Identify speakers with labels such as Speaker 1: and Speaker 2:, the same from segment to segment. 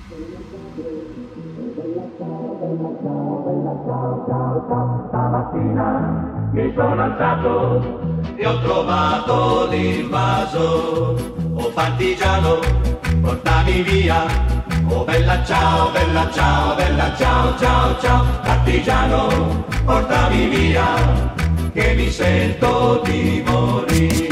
Speaker 1: Stamattina mi sono alzato e ho trovato l'invaso. Oh partigiano, portami via. Oh bella ciao, bella ciao, bella ciao, ciao, ciao. Partigiano, portami via, che mi sento di morire.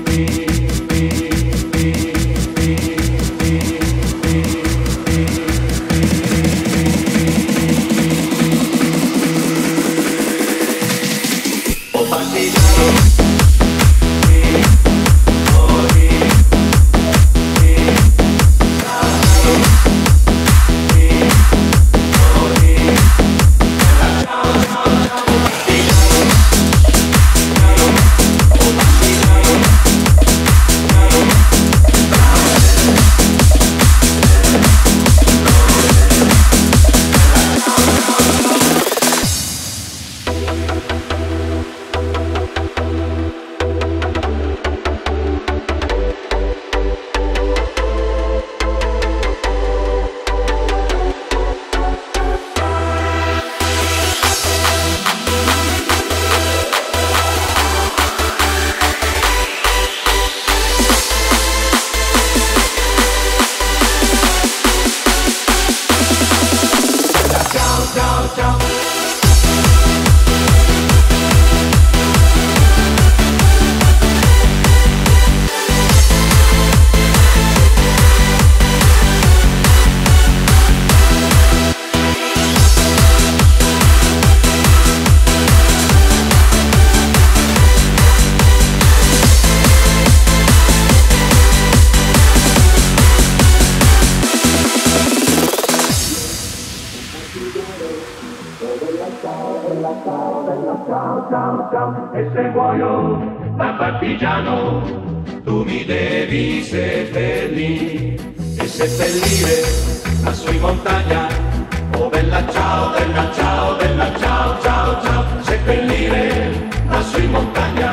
Speaker 1: E se muoio da partigiano, tu mi devi seppellire e seppellire lassù in montagna. Oh bella ciao, bella ciao, bella ciao, ciao, ciao. Seppellire lassù in montagna,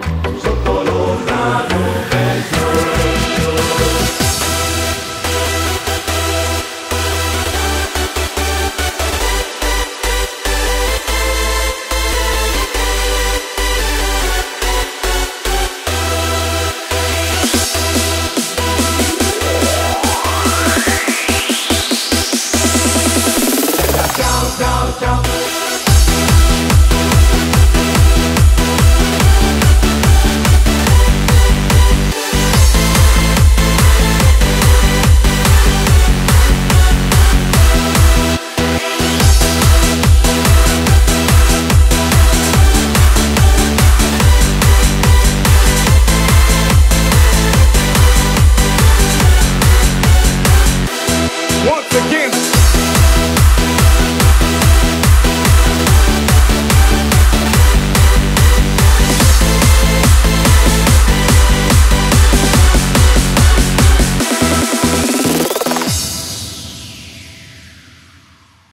Speaker 1: sotto l'ombra di un bel sole.
Speaker 2: Once again,